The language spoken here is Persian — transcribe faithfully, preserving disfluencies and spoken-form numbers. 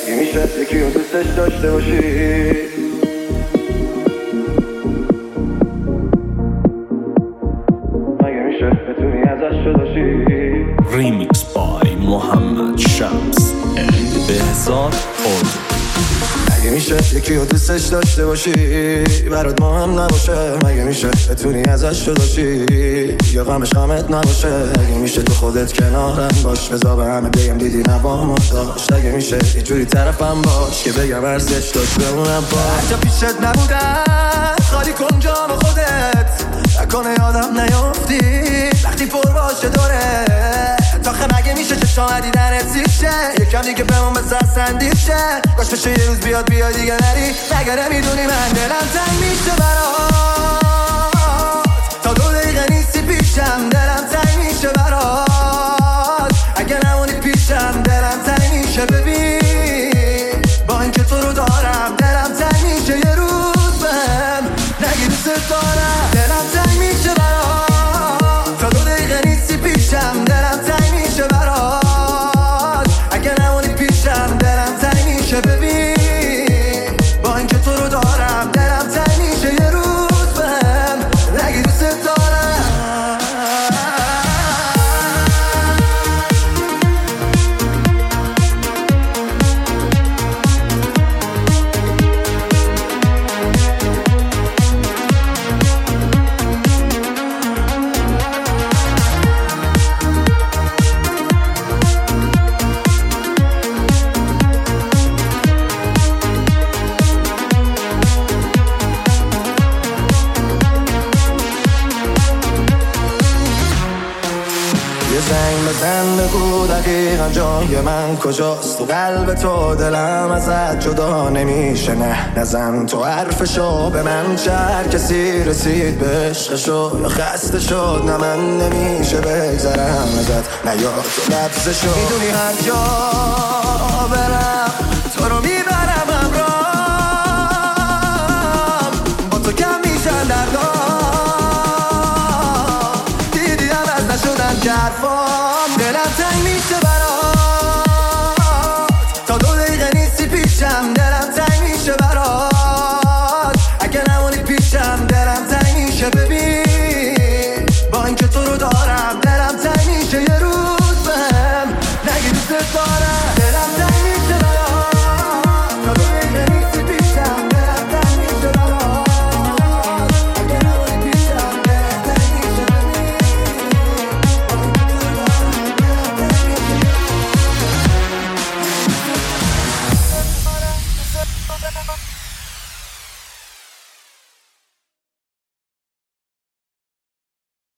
مگه میشه یکی رو دوستش داشته باشی؟ مگه میشه بتونی ازش جداشی؟ ریمیکس بای محمد شمس اند بهزاد اود. مگه میشه یکی رو دوستش داشته باشی برات مهم نباشه؟ مگه میشه بتونی ازش جداشی یا غمش غمت نباشه؟ مگه میشه تو خودت کنارم باش بذار به همه بگم دیدی نبام داشت؟ مگه میشه یه جوری طرفم باش که بگم ارزش داشت بمونم با هر جا پیشت نبودن خالی کن جام خودت نکنه یادم نیافتی وقتی پر باشه دوره تاخه مگه میشه چه شما دیدن سیشه یکم دیگه بمون بسر سندیشه کاش بشه یه روز بیاد بیاد دیگه نری مگه نمیدونی من دلم تنگ میشه برات تا دو دقیقه نیستی پیشم دلم تنگ میشه برات اگه نمونی پیشم دلم تنگ میشه ببین با اینکه تو رو دارم دلم تنگ میشه یه روز بهم نگی دوست دارم دلم تنگ میشه برات تا دو دقیقه نیستی پیشم دلم تنگ میشه برات اگه نمونی پیشم دلم تنگ میشه ببین با اینکه تو رو دارم دلم تنگ میشه یه روز بهم نگی دوست دارم یه زنگ بزن بگو دقیقا جای من کجاست تو قلب تو دلم ازت جدا نمیشه نه نزن تو حرفشو به من چه هر کسی رسید به عشقشو یا خسته شد نه من نمیشه بگذرم ازت نه یا تو لبزشو میدونی هر جا برم تو رو میبرم همراه با تو کم میشن دردام دیدی عوض نشدن که حرفام دلم تنگ میشه برات تا دو دقیقه نیستی پیشم دلم تنگ میشه برات اگه نمونی پیشم دلم تنگ میشه ببین با اینکه تو رو دارم دلم تنگ میشه یه روز بهم نگی دوست دارم دلم تنگ میشه برات تا دو دقیقه نیستی پیشم دلم تنگ میشه برات اگه نمونی پیشم دلم تنگ میشه ببین